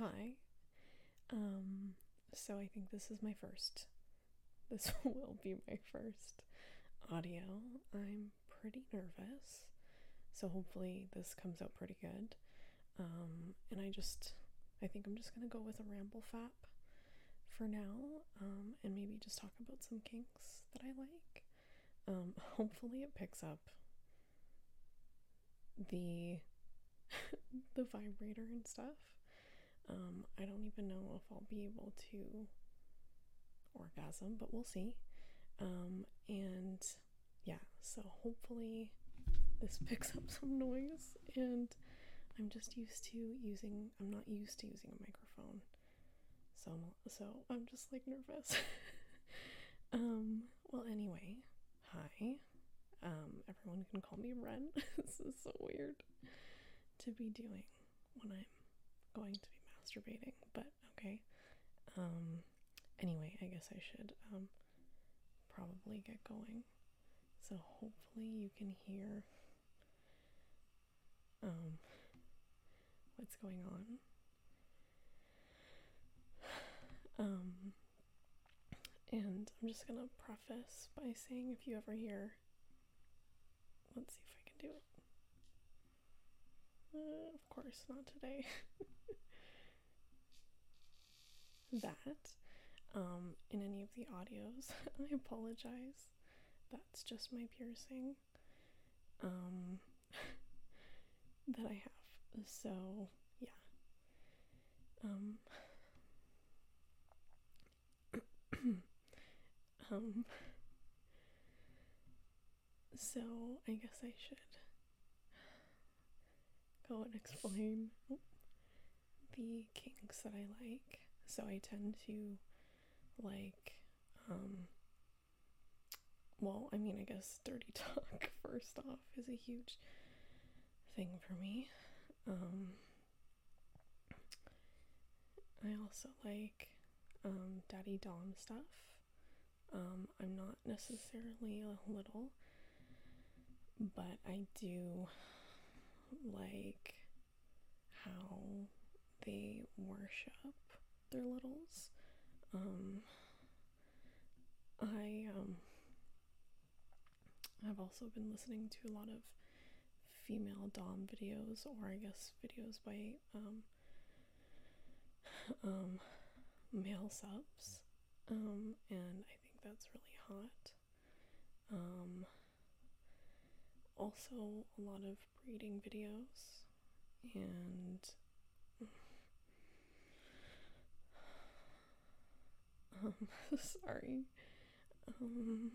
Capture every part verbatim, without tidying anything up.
hi. Um, so I think this is my first. This will be my first audio. I'm pretty nervous, so hopefully this comes out pretty good. Um, and I just, I think I'm just gonna go with a ramble fap for now, um, and maybe just talk about some kinks that I like. Um, hopefully it picks up the the vibrator and stuff. Um, I don't even know if I'll be able to orgasm, but we'll see. Um, and yeah, so hopefully this picks up some noise. And I'm just used to using, I'm not used to using a microphone. So, so I'm just like nervous. um, well, anyway, hi. Um, everyone can call me Ren. This is so weird to be doing when I'm going to be masturbating, but okay. Um, anyway, I guess I should um, probably get going. So hopefully you can hear um, what's going on. Um, and I'm just gonna preface by saying if you ever hear, let's see if I can do it. Uh, of course, not today. that um, in any of the audios, I apologize. That's just my piercing um, that I have. So yeah. Um, um, so I guess I should go and explain the kinks that I like. So I tend to like, um, well, I mean, I guess dirty talk first off is a huge thing for me. Um, I also like um, daddy dom stuff. Um, I'm not necessarily a little, but I do like how they worship their littles. Um, I um, have also been listening to a lot of female dom videos, or I guess videos by um, um, male subs, um, and I think that's really hot. Um, also a lot of breeding videos, and um, sorry, um,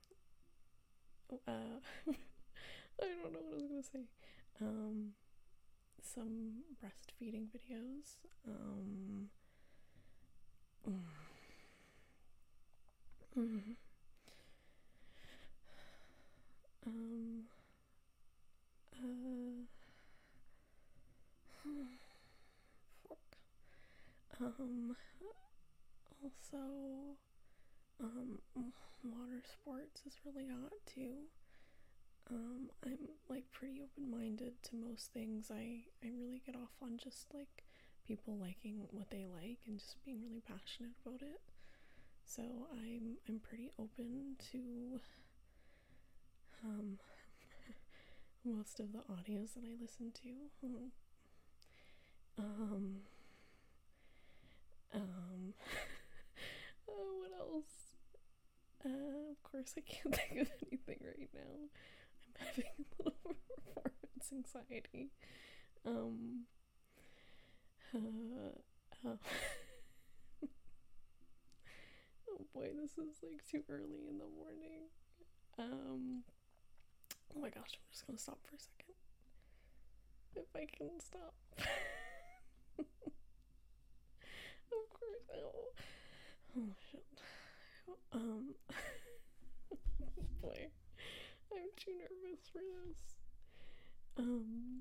uh, I don't know what I was gonna say. Um, some breastfeeding videos. Um, mm, mm, um, uh, fuck. Um, also, um, water sports is really hot too. Um, I'm like pretty open-minded to most things. I, I really get off on just like people liking what they like and just being really passionate about it. So I'm I'm pretty open to um most of the audios that I listen to. Um um uh, what else? Uh, of course I can't think of anything right now. I'm having a little performance anxiety. Um uh, uh oh boy, this is like too early in the morning. Um oh my gosh, I'm just gonna stop for a second. If I can stop. Of course I will. Oh shit. Um boy. I'm too nervous for this. Um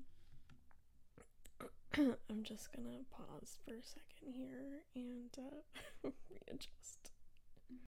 I'm just gonna pause for a second here and uh readjust.